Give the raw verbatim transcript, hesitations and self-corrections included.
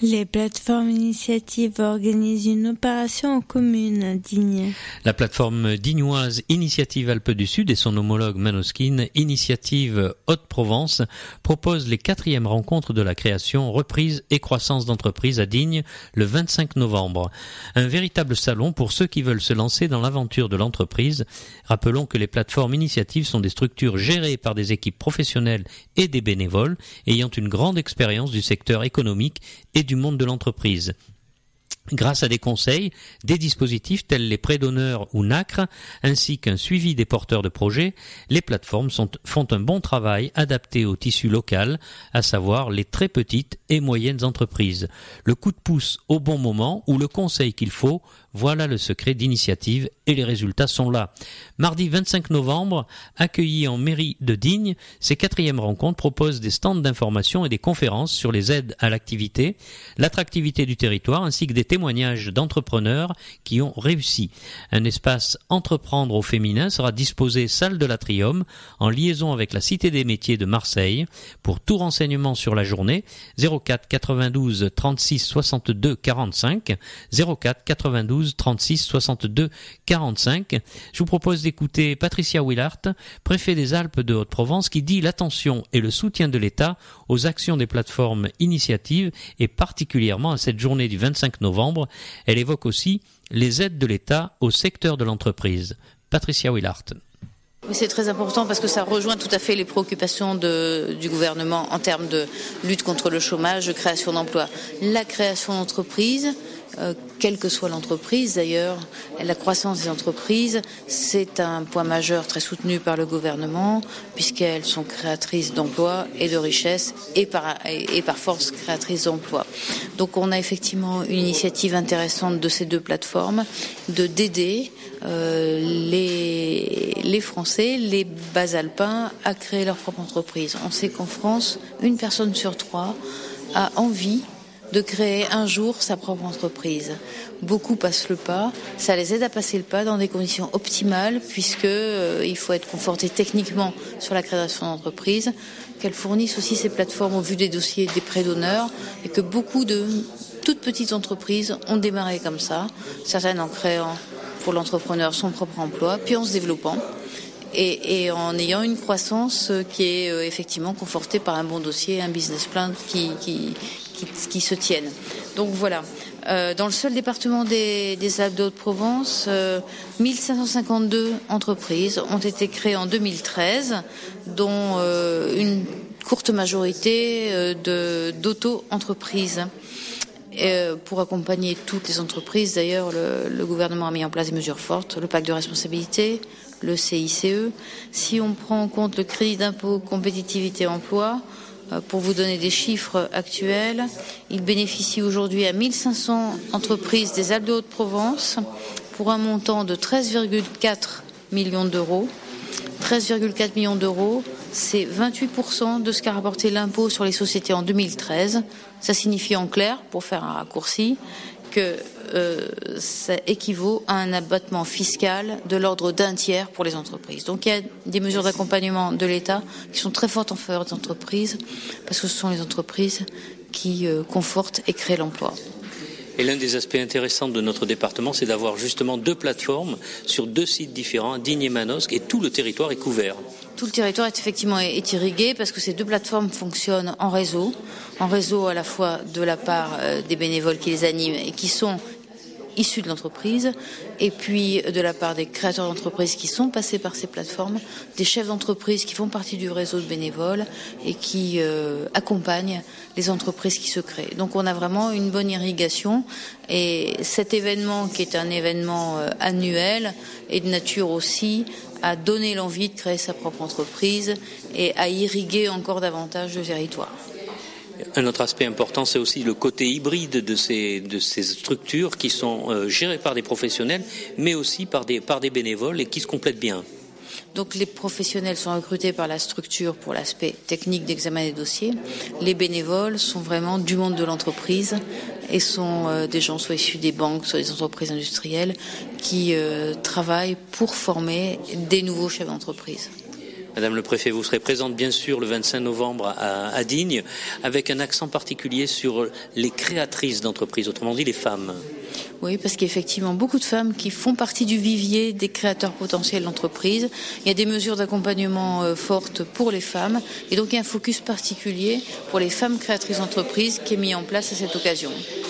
Les plateformes initiatives organisent une opération en commune à Digne. La plateforme dignoise Initiative Alpes du Sud et son homologue Manoskin, Initiative Haute-Provence, proposent les quatrièmes rencontres de la création, reprise et croissance d'entreprises à Digne le vingt-cinq novembre. Un véritable salon pour ceux qui veulent se lancer dans l'aventure de l'entreprise. Rappelons que les plateformes initiatives sont des structures gérées par des équipes professionnelles et des bénévoles ayant une grande expérience du secteur économique et du monde de l'entreprise. Grâce à des conseils, des dispositifs tels les prêts d'honneur ou N A C R, ainsi qu'un suivi des porteurs de projets, les plateformes sont, font un bon travail adapté au tissu local, à savoir les très petites et moyennes entreprises. Le coup de pouce au bon moment ou le conseil qu'il faut, voilà le secret d'initiative et les résultats sont là. Mardi vingt-cinq novembre, accueillis en mairie de Digne, ces quatrièmes rencontres proposent des stands d'information et des conférences sur les aides à l'activité, l'attractivité du territoire ainsi que des témoignages d'entrepreneurs qui ont réussi. Un espace entreprendre au féminin sera disposé salle de l'Atrium en liaison avec la Cité des métiers de Marseille. Pour tout renseignement sur la journée, zéro quatre quatre-vingt-douze trente-six soixante-deux quarante-cinq, zéro quatre quatre-vingt-douze trente-six soixante-deux quarante-cinq. Je vous propose d'écouter Patricia Willart, préfet des Alpes de Haute-Provence, qui dit l'attention et le soutien de l'État aux actions des plateformes initiatives et particulièrement à cette journée du vingt-cinq novembre. Elle évoque aussi les aides de l'État au secteur de l'entreprise. Patricia Willart. Oui, c'est très important parce que ça rejoint tout à fait les préoccupations de, du gouvernement en termes de lutte contre le chômage, de création d'emplois. La création d'entreprises, Euh, quelle que soit l'entreprise d'ailleurs, la croissance des entreprises, c'est un point majeur très soutenu par le gouvernement puisqu'elles sont créatrices d'emplois et de richesses et par, et, et par force créatrices d'emplois. Donc on a effectivement une initiative intéressante de ces deux plateformes de d'aider euh, les, les Français, les Basalpins à créer leur propre entreprise. On sait qu'en France, une personne sur trois a envie de créer un jour sa propre entreprise. Beaucoup passent le pas, ça les aide à passer le pas dans des conditions optimales puisque euh, il faut être conforté techniquement sur la création d'entreprise, qu'elles fournissent aussi ces plateformes au vu des dossiers des prêts d'honneur et que beaucoup de toutes petites entreprises ont démarré comme ça, certaines en créant pour l'entrepreneur son propre emploi, puis en se développant et, et en ayant une croissance qui est euh, effectivement confortée par un bon dossier, un business plan qui, qui Qui, qui se tiennent. Donc voilà. Euh, dans le seul département des, des Alpes de Haute-Provence, euh, mille cinq cent cinquante-deux entreprises ont été créées en deux mille treize, dont euh, une courte majorité euh, de, d'auto-entreprises. Euh, pour accompagner toutes les entreprises, d'ailleurs, le, le gouvernement a mis en place des mesures fortes, le pacte de responsabilité, le C I C E. Si on prend en compte le crédit d'impôt compétitivité emploi, pour vous donner des chiffres actuels, il bénéficie aujourd'hui à mille cinq cents entreprises des Alpes de Haute-Provence pour un montant de treize virgule quatre millions d'euros. treize virgule quatre millions d'euros, c'est vingt-huit pour cent de ce qu'a rapporté l'impôt sur les sociétés en deux mille treize. Ça signifie en clair, pour faire un raccourci, que euh, ça équivaut à un abattement fiscal de l'ordre d'un tiers pour les entreprises. Donc il y a des mesures d'accompagnement de l'État qui sont très fortes en faveur des entreprises, parce que ce sont les entreprises qui euh, confortent et créent l'emploi. Et l'un des aspects intéressants de notre département, c'est d'avoir justement deux plateformes sur deux sites différents, Digne et Manosque, et tout le territoire est couvert. Tout le territoire est effectivement est irrigué parce que ces deux plateformes fonctionnent en réseau, en réseau à la fois de la part euh, des bénévoles qui les animent et qui sont issus de l'entreprise, et puis de la part des créateurs d'entreprises qui sont passés par ces plateformes, des chefs d'entreprise qui font partie du réseau de bénévoles et qui euh, accompagnent les entreprises qui se créent. Donc on a vraiment une bonne irrigation, et cet événement qui est un événement euh, annuel est de nature aussi à donner l'envie de créer sa propre entreprise et à irriguer encore davantage le territoire. Un autre aspect important, c'est aussi le côté hybride de ces, de ces structures qui sont euh, gérées par des professionnels, mais aussi par des, par des bénévoles et qui se complètent bien. Donc les professionnels sont recrutés par la structure pour l'aspect technique d'examen des dossiers. Les bénévoles sont vraiment du monde de l'entreprise et sont euh, des gens soit issus des banques, soit des entreprises industrielles qui euh, travaillent pour former des nouveaux chefs d'entreprise. Madame le Préfet, vous serez présente bien sûr le vingt-cinq novembre à, à Digne, avec un accent particulier sur les créatrices d'entreprises, autrement dit les femmes. Oui, parce qu'il y a effectivement beaucoup de femmes qui font partie du vivier des créateurs potentiels d'entreprises. Il y a des mesures d'accompagnement euh, fortes pour les femmes et donc il y a un focus particulier pour les femmes créatrices d'entreprises qui est mis en place à cette occasion.